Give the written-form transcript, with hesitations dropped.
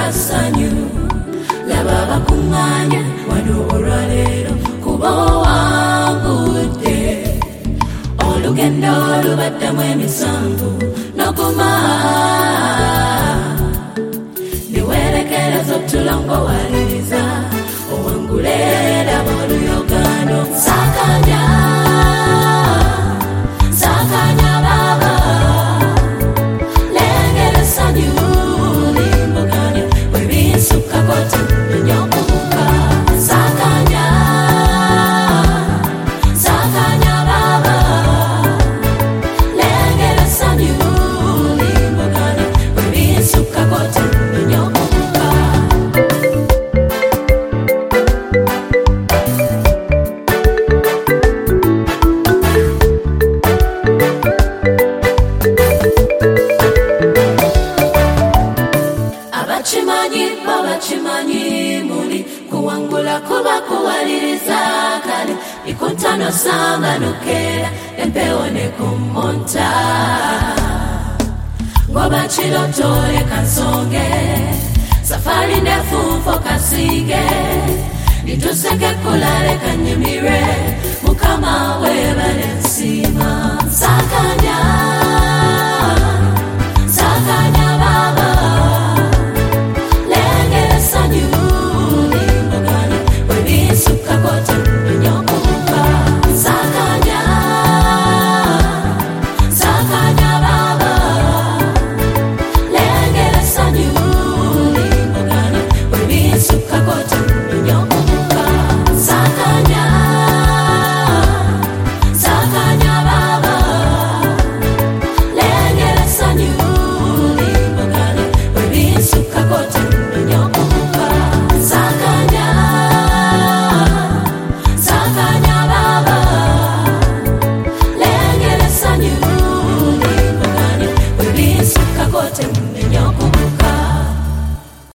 lwasanyu laba bakunganya wano olwaleero kuba wangudde olugendo lubaddemu emisanvu noguma niwerekereza otulongo waliriza owangule laba oluyogano sakanya baba lengera sanyu limbuganya webinsuka kote nyokubuka sakanya baba lengera sanyu limbuganya webinsuka kote nyokubuka abachimanyi muli kuwangula kuba kuwaliriza kale ikuntano sanga nukera empewo nekumonta ngoba chilotole kansonge safari ndefu mfo kasige nituseke kulale kanyimire mukama webale nsima sakanya